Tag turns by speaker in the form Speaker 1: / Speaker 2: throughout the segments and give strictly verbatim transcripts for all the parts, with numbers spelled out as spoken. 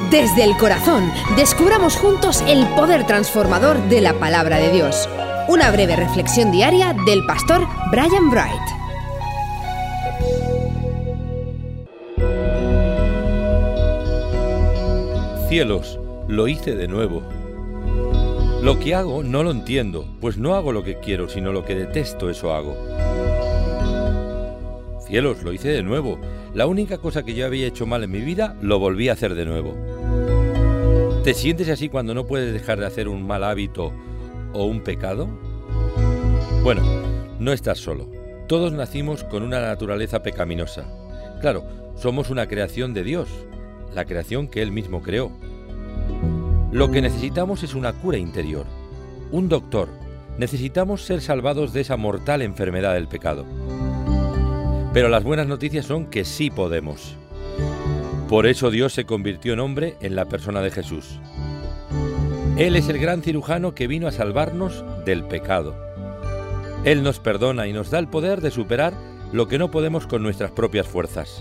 Speaker 1: Desde el corazón, descubramos juntos el poder transformador de la palabra de Dios. Una breve reflexión diaria del pastor Brian Bright.
Speaker 2: Cielos, lo hice de nuevo. Lo que hago no lo entiendo, pues no hago lo que quiero, sino lo que detesto, eso hago. Cielos, lo hice de nuevo. La única cosa que yo había hecho mal en mi vida, lo volví a hacer de nuevo. ¿Te sientes así cuando no puedes dejar de hacer un mal hábito o un pecado? Bueno, no estás solo. Todos nacimos con una naturaleza pecaminosa. Claro, somos una creación de Dios, la creación que Él mismo creó. Lo que necesitamos es una cura interior, un doctor. Necesitamos ser salvados de esa mortal enfermedad del pecado. Pero las buenas noticias son que sí podemos. Por eso Dios se convirtió en hombre en la persona de Jesús. Él es el gran cirujano que vino a salvarnos del pecado. Él nos perdona y nos da el poder de superar lo que no podemos con nuestras propias fuerzas.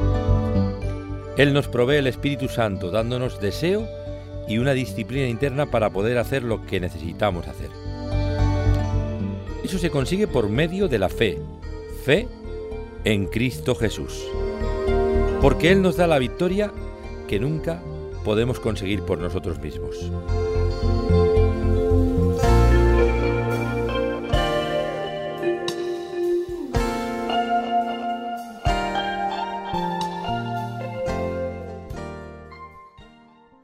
Speaker 2: Él nos provee el Espíritu Santo, dándonos deseo y una disciplina interna para poder hacer lo que necesitamos hacer. Eso se consigue por medio de la fe, fe en Cristo Jesús. Porque Él nos da la victoria que nunca podemos conseguir por nosotros mismos.